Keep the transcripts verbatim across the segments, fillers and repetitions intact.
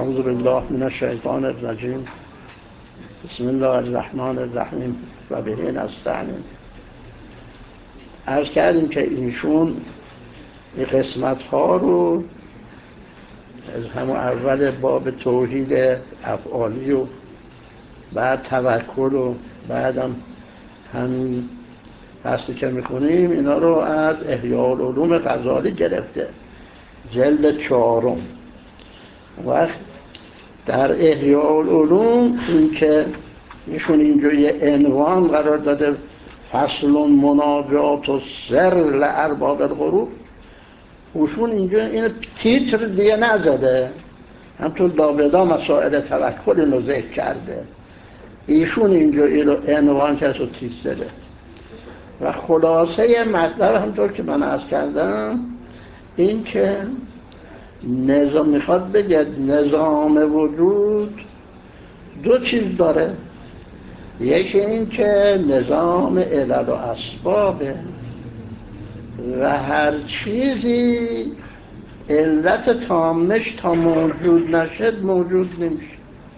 اعوذ بالله من الشیطان الرجیم. بسم الله الرحمن الرحیم و به نستعین. عرض کردیم که ایشون این قسمت ها رو از همون اول باب توحید افعالی و بعد توکل و بعدم همین بحثی که میکنیم اینا رو از احیاء العلوم غزالی گرفته، جلد چهارم. وقت در احیاء العلوم این که ایشون اینجا یه عنوان قرار داده، فصل مناجات و سر لارباب القلوب، ایشون اینجا این تیتر دیگه نزده، همطور داودا مسائل توکل اینو ذکر کرده، ایشون اینجا اینو عنوان کرده و تیتر داده. و خلاصه مطلب همطور که من عرض کردم این که نظام میخواد بگه نظام وجود دو چیز داره، یکی این که نظام علل و اسبابه و هر چیزی علت تامش تا موجود نشد موجود نمیشه.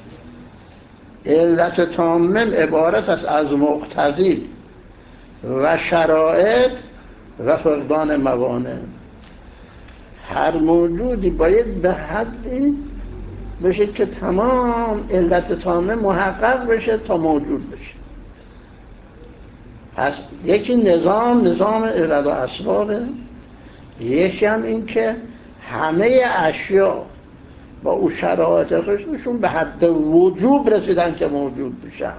علت تامم عبارت است از مقتضی و شرایط و فقدان موانع. هر موجودی باید به حدی بشه که تمام علت تامه محقق بشه تا موجود بشه. پس یکی نظام نظام علل و اسبابه، یکی هم این که همه اشیا با او شرایط خودشون به حد وجوب رسیدن که موجود بشن.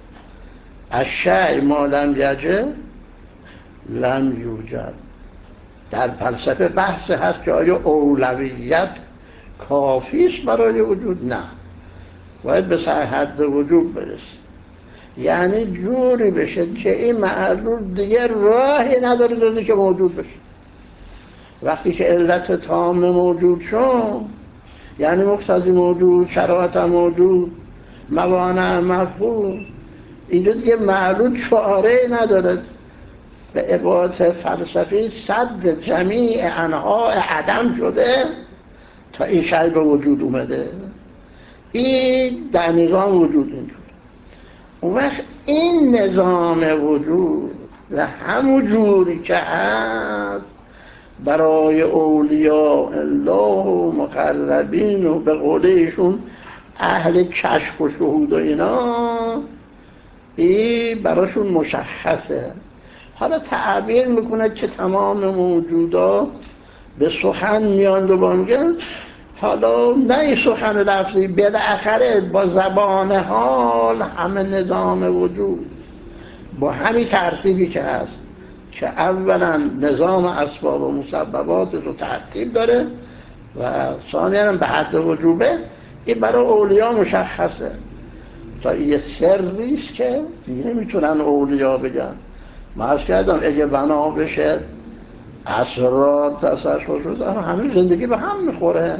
الشیء ما لم یجد لم یوجد. در فلسفه بحث هست که آیا اولویت کافی است برای وجود؟ نه، باید به حد وجوب برسه، یعنی جوری بشه که این معلول دیگه راهی نداره جز که موجود بشه. وقتی که علت تام موجود شد، یعنی مقتضی موجود، شرایط موجود، موانع مفهوم، اینجا دیگه معلول چاره نداره. به عبارت فلسفی صد جمیع انواع عدم شده تا این شی به وجود اومده. این در نظام وجود اینجور. اون وقت این نظام وجود و همون جوری که هست برای اولیاء الله و مقربین و به قول ایشون اهل کشف و شهود و اینا، این براشون مشخصه. حالا تعبیر میکنه که تمام موجودات به سخن میاند و با میگن، حالا نه این سخن لفظی، بالاخره با زبان حال همه نظام وجود با همین ترتیبی که هست که اولا نظام اسباب و مسببات رو ترتیب داره و ثانیا به حد وجوبه، این برای اولیاء مشخصه. تا یه سریست که نمیتونن اولیاء بگن. معرض کردم اگه بنا بشه اسرار تصرف شد همه زندگی به هم میخوره.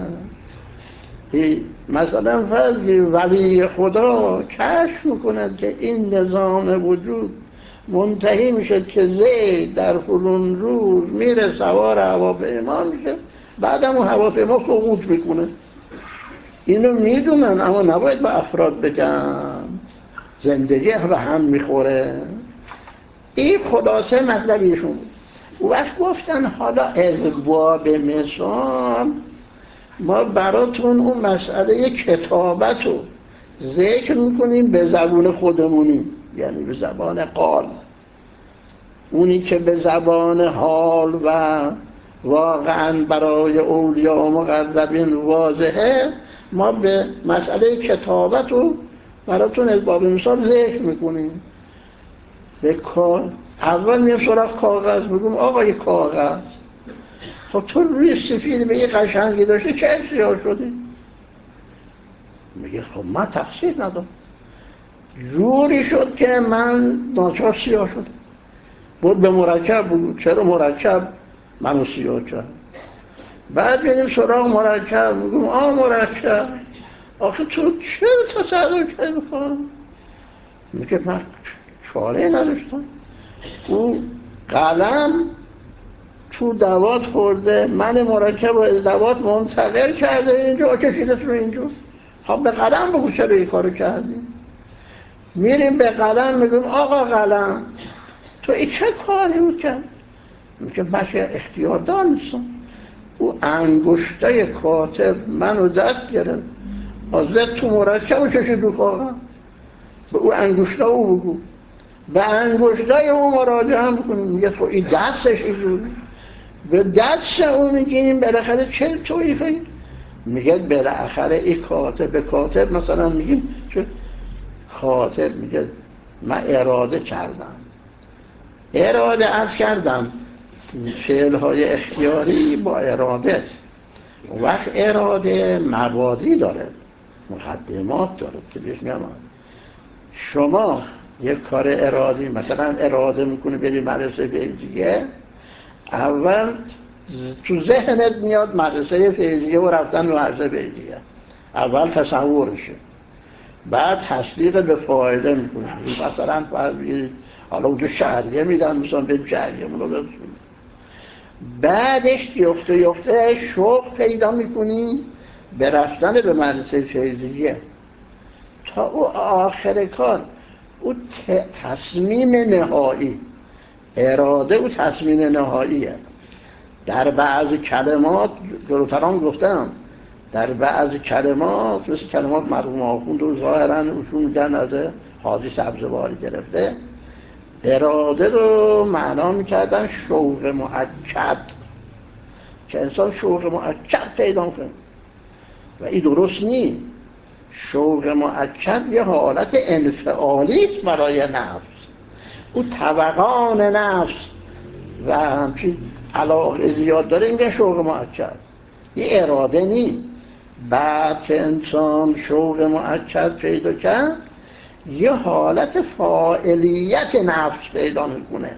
مثلا فرضی ولی خدا کشف میکنه که این نظام وجود منتهی میشه که زید در فلان روز میره سوار هواپیما میشه، بعدم اون هواپیما سقوط میکنه. اینو میدونن اما نباید به افراد بگن، زندگی به هم میخوره. این خلاصه مطلبیشون. وقت گفتن حالا از باب مثال ما براتون اون مسئله کتابت رو ذکر میکنیم به زبان خودمونی، یعنی به زبان قال. اونی که به زبان حال و واقعا برای اولیاء و مقربین واضحه، ما به مسئله کتابت رو براتون از باب مثال ذکر میکنیم. به کار اول میام سراغ کاغذ، میگم آقا یه کاغذ خب تو روی سفید به یه قشنگی داشته چه سیاه شدی؟ میگه خب من تقصیر ندارم، جوری شد که من ناچار سیاه شدم. بود به مرکب بود، چرا مرکب منو سیاه کرد؟ بعد بیدیم سراغ مرکب، میگم آه مرکب آخه تو چرا تصرف کردی میکنم؟ میگه من چاره نداشتم، اون قلم تو دوات خورده، من مرکب و دوات منتقل کرده اینجا کشیده رو اینجا. خب به قلم بگو چرا این کارو کردی. میریم به قلم میگیم آقا قلم تو این چه کاری بود کرد؟ میگه من که اختیار دار نیستم. او انگشتای کاتب منو دست گرفت آزد تو مرکب و کشید رو کاغذ. به او انگشتا او بگو، به انگشتای او مراجعه بکنیم. میگه تو این دستش اینجوری، به دست او میگیم بالاخره چه توییفه. میگه بالاخره این کاتب به کاتب مثلا میگیم چه کاتب میگه من اراده کردم، اراده از کردم فعلهای اختیاری با اراده. وقت اراده مبادی داره، مقدمات داره که بهش میگم شما یک کار ارادی مثلا اراده میکنی بری مدرسه فیضیه، اول تو ذهنت میاد مدرسه فیضیه و رفتن به مدرسه فیضیه، اول تصورشه، بعد تصدیق به فایده میکنی. مثلا فرض حالا اونجا شهریه میدن مثلا به شهریه مونو، بعدش یفته یفته شوق پیدا میکنی به رفتن به مدرسه فیضیه تا او آخر کار او تصمیم نهایی، اراده او تصمیم نهاییه. در بعض کلمات جلوتران گفتم در بعض کلمات مثل کلمات مرحوم آخوند و ظاهرا اوشون میگن از حاجی سبزواری گرفته، اراده رو معنا میکردن شوق مؤکد، که انسان شوق مؤکد پیدا کنه و این درست نیست. شوق مؤکد یه حالت انفعالیست برای نفس، او طبقان نفس و همچین علاقه زیاد داره، اینگه شوق مؤکد، یه اراده نیست. بعد که انسان شوق مؤکد پیدا کرد یه حالت فاعلیت نفس پیدا میکنه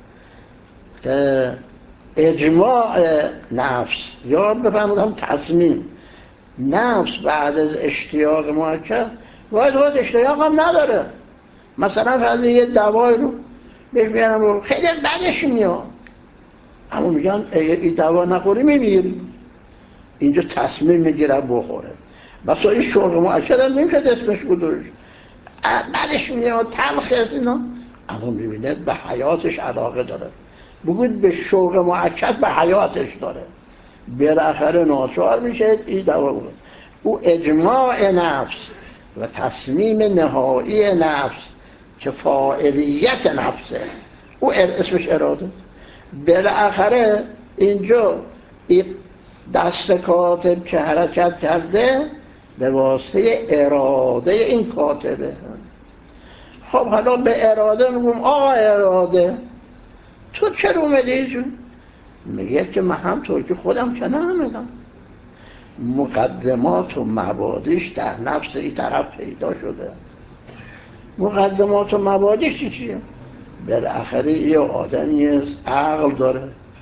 که اجماع نفس، یاد بفرمودم تصمیم نفس بعد از اشتیاق مؤکد باید باید اشتیاق هم نداره. مثلا فرض یه دوای رو بهش بیارم خیلی بدش میاد، اما میگن این دوا نخوری میمیری، اینجا تصمیم میگیره بخوره. بس این شوق مؤکد هم نمیشه اسمش گذاشت، بدش میاد تلخ است اینا، اما میبینید به حیاتش علاقه داره. بگوید به شوق مؤکد به حیاتش داره، بالاخره ناچار میشه این دوا بود. او اجماع نفس و تصمیم نهایی نفس که فاعلیت نفسه، او اسمش اراده. بالاخره اینجا این دست کاتب که حرکت کرده به واسطه اراده این کاتبه. خب حالا به اراده میگم آقا اراده تو چرا اومدی جون؟ میگه که من همطور که خودم که نمیدم، مقدمات و مبادیش در نفس این طرف پیدا شده. مقدمات و مبادیش چی چیه؟ بالاخره یه آدمی است عقل داره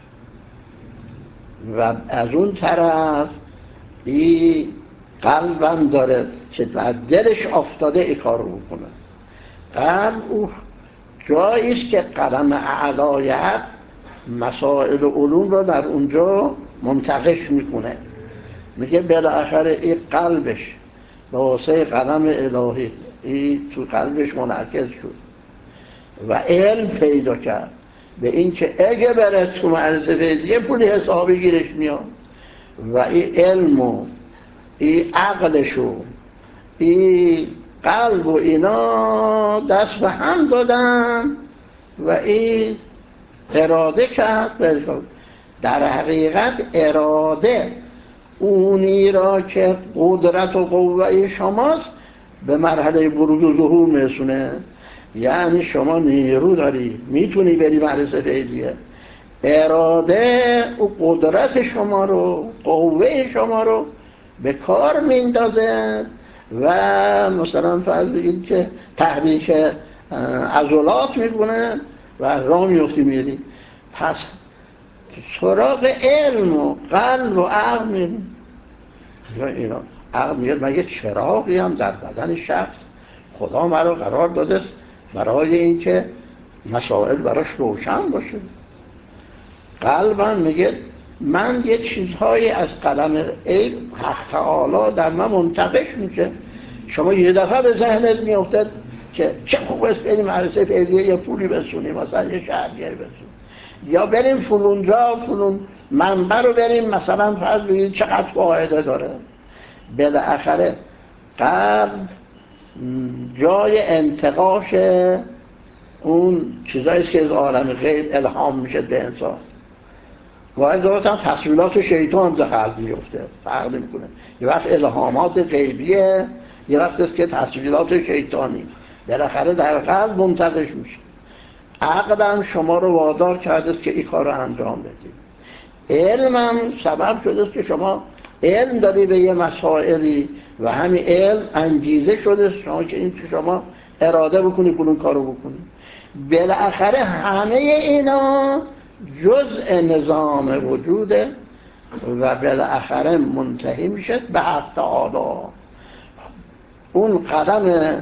و از اون طرف این قلبم داره که در دلش افتاده ای کار رو بکنه. قلب او جاییست که قلم اعلایت مسائل و علوم رو در اونجا منتقش میکنه. میگه بالاخره این قلبش به واسه قلم الهی این تو قلبش منعکس شد و علم پیدا کرد به این که اگه بره تو مدرسه فیضیه پولی حسابی گیرش میاد و این علم و این عقلش و این قلب و اینا دست به هم دادن و این اراده کرد. در حقیقت اراده اونی را که قدرت و قوه شماست به مرحله بروز و ظهور میرسونه. یعنی شما نیرو داری میتونی بری مدرسه فیضیه، اراده و قدرت شما رو قوه شما رو به کار میندازه و مثلا فرض بگید که تحریک عضلات میکنه و راه میفتی میری. پس سراغ علم و قلب و عقل میری. یا اینا عقل میاد مگه چراغی هم در بدن شخص خدا مرا قرار داده برای اینکه مسائل براش روشن باشه. قلبم میگه من یه چیزهایی از قلم علم حق تعالی در من منتقش میشه. شما یه دفعه به ذهنت میافتد که چه خوب است بریم مدرسه فعلیه یه پولی بسونیم، مثلا یه شهرگیری بسونیم، یا بریم فلون جا فلون منبع رو بریم مثلا فرض بگید چقدر فایده داره. بالاخره قلب جای انتقاش اون چیزایی که از عالم غیب الهام میشه به انسان. گاهی اوقات هم تصویرات شیطان در قلب میفته، فرق نمیکنه. یه وقت الهامات غیبیه، یه وقت است که تصویرات شیطانی بالاخره در قلب منتقش میشه. عقلم شما رو وادار کرده است که این کار رو انجام بدید. علمم سبب شده است که شما علم داری به یه مسائلی و همین علم انگیزه شده است شما که این که شما اراده بکنی کنون کارو بکنی. بالاخره همه اینا جزء نظام وجوده و بالاخره منتهی میشه به حق تعالی. اون قلم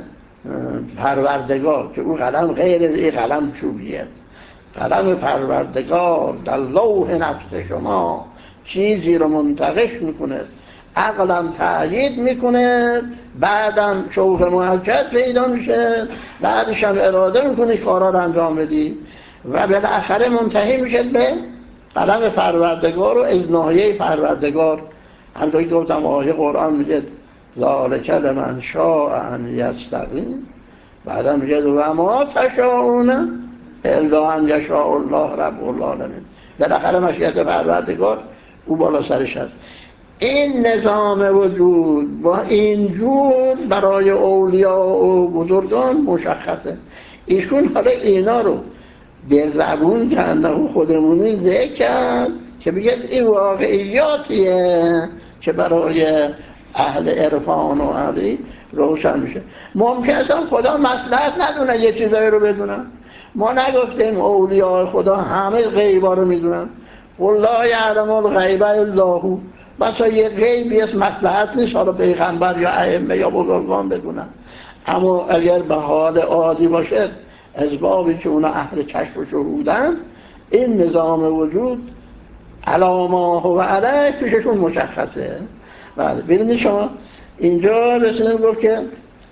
پروردگار که اون قلم غیر این قلم چوبیه، قلم پروردگار در لوح نفس شما چیزی رو منتقش میکنه، عقلم تأیید میکنه، بعدم شوق محجت پیدا میشه، بعدش هم اراده میکنی کارا رو انجام بدی و بالاخره منتهی میشه به قلم پروردگار و از ناحیه پروردگار. همونطور که گفتم آیه قرآن میگه ذالک لمن شاء ان یستقیم، بعدا میگه و ما تشاءون الا ان یشاء الله رب العالمین. بالاخره مشیت پروردگار او بالا سرش هست. این نظام وجود با این جور برای اولیاء و بزرگان مشخصه. ایشون حالا اینا رو به زبون کردن و خودمونی ذکر کرد که بگه این واقعیاتیه که برای اهل عرفان و اهلی روشن میشه. ممکن است خدا مصلحت ندونه یه چیزایی رو بدونن. ما نگفتیم اولیاء خدا همه غیبا رو میدونن. والله یعلم الغیب الا هو. مثلا یه غیبی است مصلحت نیست حالا پیغمبر یا ائمه یا بزرگان بدونن، اما اگر به حال عادی باشه اسبابی که اونا اهل کشف و شهودن این نظام وجود علامه و علیه پیششون مشخصه. بله ببینید شما اینجا رسیدیم گفت که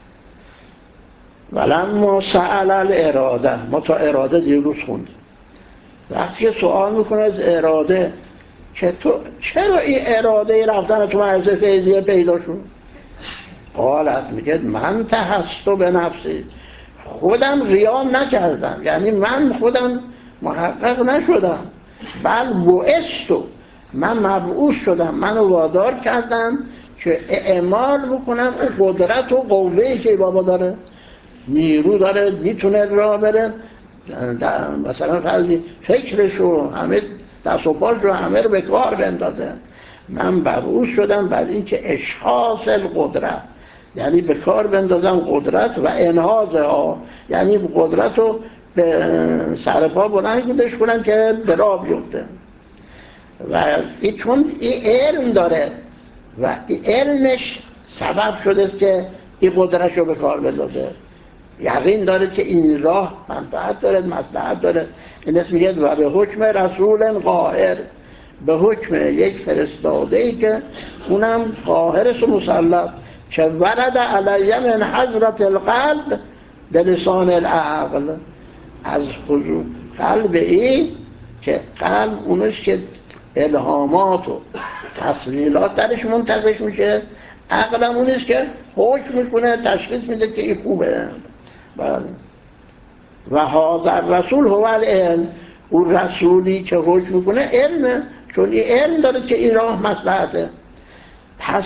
ولما سأل الاراده، ما تا اراده دیروز خوندیم. وقتی که سوال میکنه از اراده که تو چرا این اراده رفتن تو مدرسه فیضیه پیدا شد؟ قالت میگه من تحسست به نفسی، خودم قیام نکردم، یعنی من خودم محقق نشدم، بل بعثت، من مبعوث شدم، منو وادار کردم که اعمال بکنم اون قدرت و قوه‌ای که بابا داره، نیرو داره، میتونه راه بره، مثلا فرضی فکرشو همه دست و پاش رو همه رو به کار بندازه. من مبعوث شدم بعد این که اشخاص القدرت، یعنی به کار بندازم قدرت و انهاضه ها، یعنی قدرت رو به سرپا بلندش کنم که به راه بیفته. و این چون این علم داره و این علمش سبب شده که این قدرت رو به کار بندازه، یقین داره که این راه منفعت داره، مصلحت داره. این اسم میگه و به حکم رسول قاهر، به حکم یک فرستاده‌ای که اونم قاهرش و مسلط که ورد علیه من حضرت القلب به لسان العقل، از حضور قلب این که قلب اونش که الهامات و تصویلات درش منتقش میشه، عقلم اونش که حکم میکنه، تشخیص میده که این خوبه. بله. و حاضر رسول هو العلم، اون رسولی که حکم میکنه علمه، چون این علم داره که این راه مصلحته. پس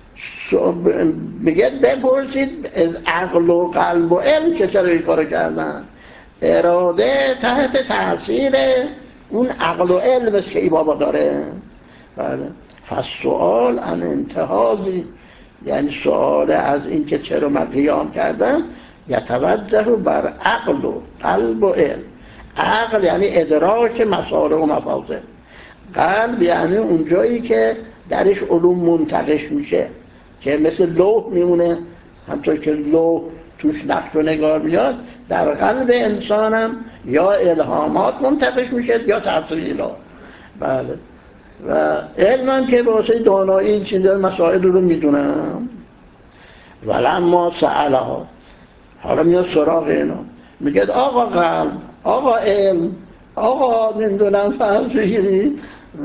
میگه بپرسید از عقل و قلب و علم که چرا این کارو کردن. اراده تحت تاثیر اون عقل و علم است که ای بابا داره. بله. پس سوال عن انتهازی، یعنی سوال از این که چرا من قیام کردم، یتوجه بر عقل و قلب و علم. عقل یعنی ادراک مسار و مفاصل، قلب یعنی اون جایی که درش علوم منتقش میشه که مثل لوح میمونه، همطور که لوح توش نقش و نگار میاد، در قلب انسانم یا الهامات منتقش میشه یا تصویرات. بله. و علمم که واسه دانایی این چیز مسائل رو میدونم. ولما سألها، حالا میاد سراغ اینا، میگه آقا قلب، آقا علم، آقا نمیدونم فرض بگیرید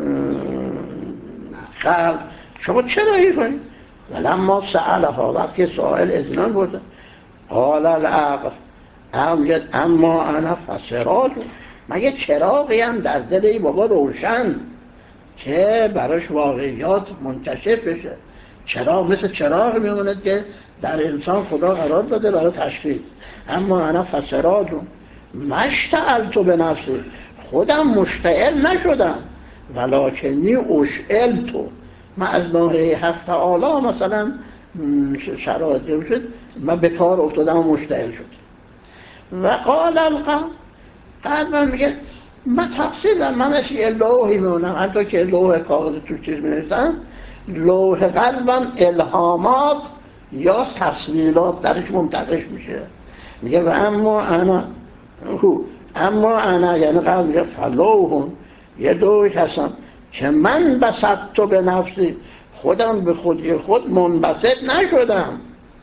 قلب، شما چرا این کنید؟ ولما سألها، وقتی سائل اذنان بوده، قال العقل، هم میگه اما انا فسراج، مگه چراغی هم در دل ای بابا روشن که براش واقعیات منتشر بشه. چراغ مثل چراغ میمونه که در انسان خدا قرار داده برای تشخیص. اما انا فسراج مشتعلت به نفسی، خودم مشتعل نشدم، ولکنی اشعلت، من از ناحیه حق تعالی مثلا شرایط شد من به کار افتادم و مشتعل شد. و قال القلب، بعد من میگه من تفصیلم، من مثل یه لوحی میمونم، حتی که لوح کاغذ تو چیز می‌نویسن، لوح قلبم الهامات یا تصویرات درش منتقش میشه. میگه و اما انا هو، اما انا یعنی قلب میگه فلوحون، یه لوحی هستم که من بسطت به نفسی، خودم به خودی خود منبسط نشدم،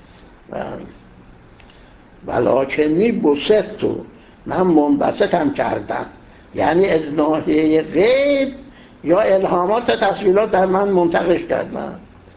ولکنی بسطت، من منبسطم کردم، یعنی از ناحیه غیب یا الهامات تصویرات در من منتقش کردم.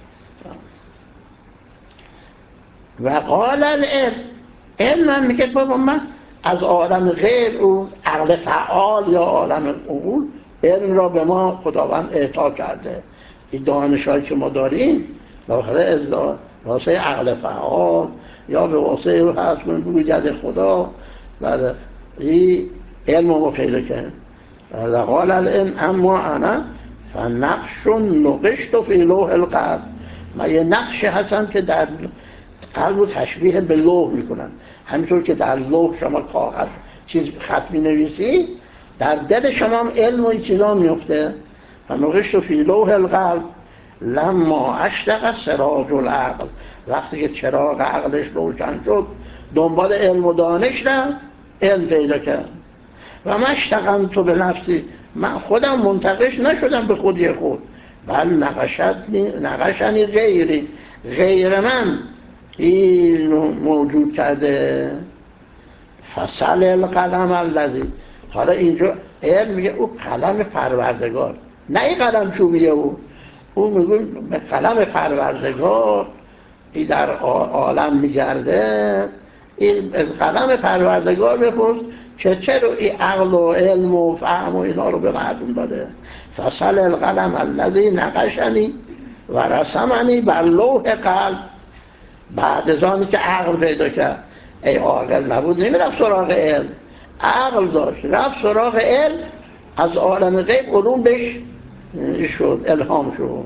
و قال العلم، علم میگه بابا من از عالم غیب و عقل فعال یا عالم عقول علم را به ما خداوند اعطا کرده. این دانش‌هایی که ما داریم بالاخره از واسه عقل فعال یا به واسه حسب وجود خدا، بعد این علم رو پیدا کرد. و قال العلم اما انا فنقش نقشت فی لوح القلب، من یه نقش هستم که در قلب رو تشبیه به لوح میکنن، همینطور که در لوح شما کاغذ چیز خط می نویسی، در دل شما هم علم و این چیزا میفته. فنقشت فی لوح القلب لما اشتق سراج العقل، وقتی که چراغ عقلش روشن شد دنبال علم و دانش رفت، علم پیدا کرد. و من اشتغلت به نفسی، من خودم منتقش نشدم به خودی خود، بل نقشتنی نقشنی غیری، غیر من این موجود کرده. فصل القلم الذی، حالا اینجا علم میگه او قلم پروردگار، نه این قلم چوبیه، او او میگه به قلم پروردگار این در عالم میگرده، این از قلم پروردگار بپرس که چرا این عقل و علم و فهم و اینا رو به مردم داده. فصل القلم الذی نقشنی و رسمنی بر لوح قلب، بعد از آنی که عقل پیدا کرد، ای عاقل نبود نمیرفت سراغ علم، عقل داشت رفت سراغ علم، از عالم غیب علوم بهش شد الهام شد.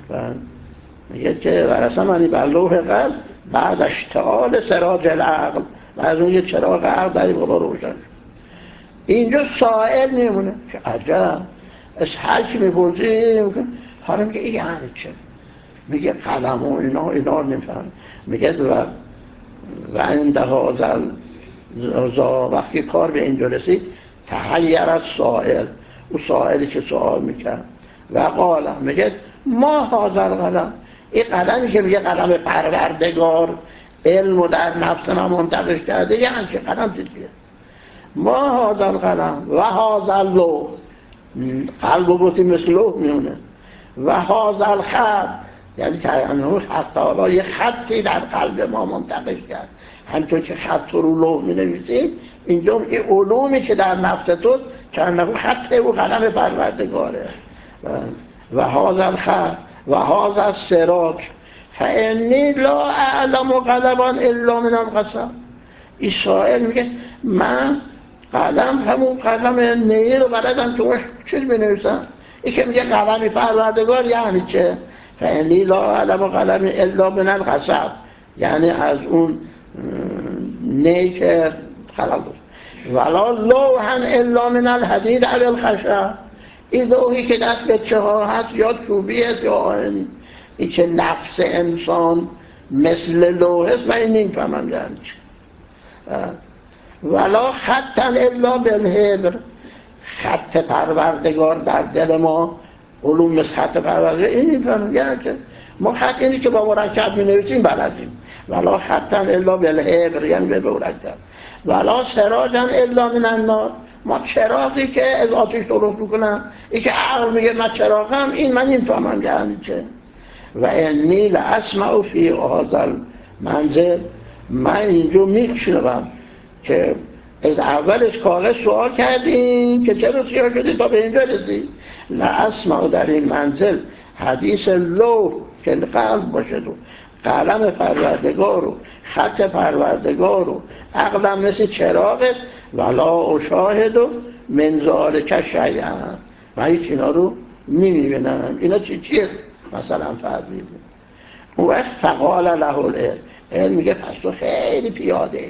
میگه که ورسمنی بر لوح قلب بعد اشتعال سراج العقل، و از اون یه چراغ عقل در این بالا روشن شد. اینجا سائل میمونه که عجب، از هر چی میپرسیم حالا میگه این یعنی چه؟ میگه قلم و اینا اینا رو نمیفهم. میگه و و اندها زل وقتی کار به اینجا رسید تحیر از سائل، او سائلی که سوال میکرد، و قال میگه ما حاضر قلم، این قلمی که میگه قلم پروردگار علم و در نفس من منتقش کرده، یعنی چه قلم دیگه؟ ما حاضر قلم و حاضر لوح، قلب و گفتی مثل لوح میونه، و حاضر خط، یعنی که حتی حالا یه خطی در قلب ما منتقش کرد، همچون که خط رو لوح می نویسید، اینجا این علومی که در نفس تو چند خط و قلم پروردگاره. و حاضر خط و حاضر سراج فانی لا اعلم قلبا الا من القسم. این سائل میگه من قلم همون قلم نیه رو بلدم که چیز می نویسم، این که میگه قلمی پروردگار یعنی چه؟ فانی لا اعلم قلم الا من القسم، یعنی از اون نی که خلق بود. ولا لوحا الا من الحدید علی الخشب، این لوحی که دست به چه ها هست یا چوبی هست یا آهنی، این که نفس انسان مثل لوح است، من این نمیفهمم یعنی چه. ولا خطا الا بالحبر، خط پروردگار در دل ما علوم سطح پرورده این میفهمن که ما خط اینی که با مرکب می نویسیم بلدیم، ولا خطا الا بالحبر یعنی به مرکب، ولا سراجا الا من النار. ما چراغی که از آتش درست میکنم، این که عقل میگه من چراغم، این من نمیفهمم یعنی چه. و انی لاسمع فی هذا المنزل، من اینجا میشنوم که از اولش کاغذ سوال کردین که چرا سیاه شدی تا به اینجا رسید. لاسمع در این منزل حدیث لوح که قلب باشه و قلم پروردگار و خط پروردگار و عقلم مثل چراغت، ولا اشاهد و منزال کشیئا، من هیچ اینا رو نمیبینم. اینا چی چیه؟ مثلا فرض می‌کنم اون وقت فقال له العلم، علم میگه پس تو خیلی پیاده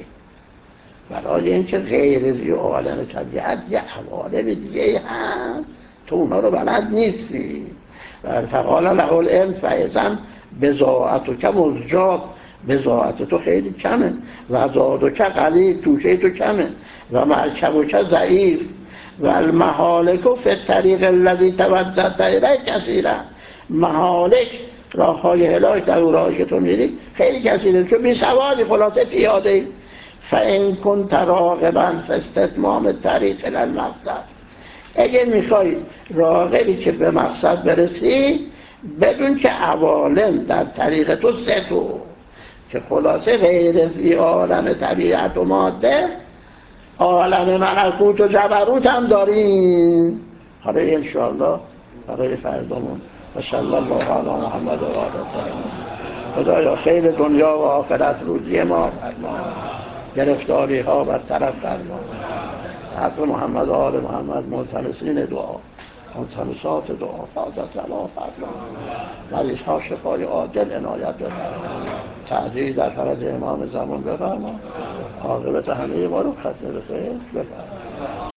برای اینکه غیر زی عالم طبیعت یه عوالم دیگه هم تو اونا رو بلد نیستی. و فقال له العلم فایزن بضاعت که مزجاب، بضاعت تو خیلی کمه و زاد که قلیل، توشه تو کمه و مرکب که ضعیف و المهالک فی الطریق الذی توجهت الیه کثیره، مهالک راه های هلاک در اون راهی که تو میری خیلی کثیره، چون بی سوادی، خلاصه پیاده. فان کنت راغبا فاستتمام الطریق الی المقصد، اگه میخوای راغبی که به مقصد برسی، بدون که عوالم در طریق تو ستو که خلاصه غیر زی عالم طبیعت و ماده، عالم ملکوت و جبروت هم داریم. حالا انشاءالله برای فردامون و صلی الله علی محمد و آله. خدایا خیر دنیا و آخرت روزی ما فرما، گرفتاری ها برطرف فرما، حق محمد و آل محمد ملتمسین دعا، ملتمسات دعا، فاضت الله فرما، مریض ها شفای عاجل عنایت بفرما، تعجیل در فرج امام زمان بفرما، عاقبت همه ما رو ختم به خیر بفرما.